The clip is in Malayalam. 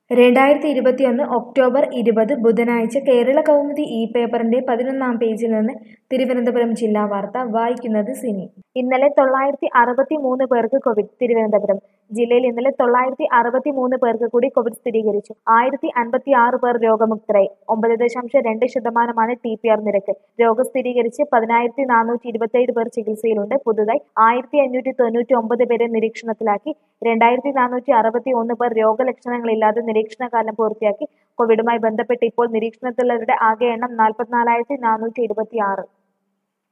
2021 ഒക്ടോബർ 20 ബുധനാഴ്ച കേരള കൗമുദി പേപ്പറിന്റെ 11-ാം പേജിൽ നിന്ന് തിരുവനന്തപുരം ജില്ലാ വാർത്ത വായിക്കുന്നത് സിനി. ഇന്നലെ 963 പേർക്ക് കോവിഡ്. തിരുവനന്തപുരം ജില്ലയിൽ ഇന്നലെ 963 പേർക്ക് കൂടി കോവിഡ് സ്ഥിരീകരിച്ചു. 1056 പേർ രോഗമുക്തരായി. 9.2% TPR നിരക്ക്. രോഗം സ്ഥിരീകരിച്ച് 10,427 പേർ ചികിത്സയിലുണ്ട്. പുതുതായി 1599 പേരെ നിരീക്ഷണത്തിലാക്കി. 2461 പേർ രോഗലക്ഷണങ്ങളില്ലാതെ നിരീക്ഷണകാലം പൂർത്തിയാക്കി. കോവിഡുമായി ബന്ധപ്പെട്ട് ഇപ്പോൾ നിരീക്ഷണത്തിലുള്ളവരുടെ ആകെ എണ്ണം 44,426.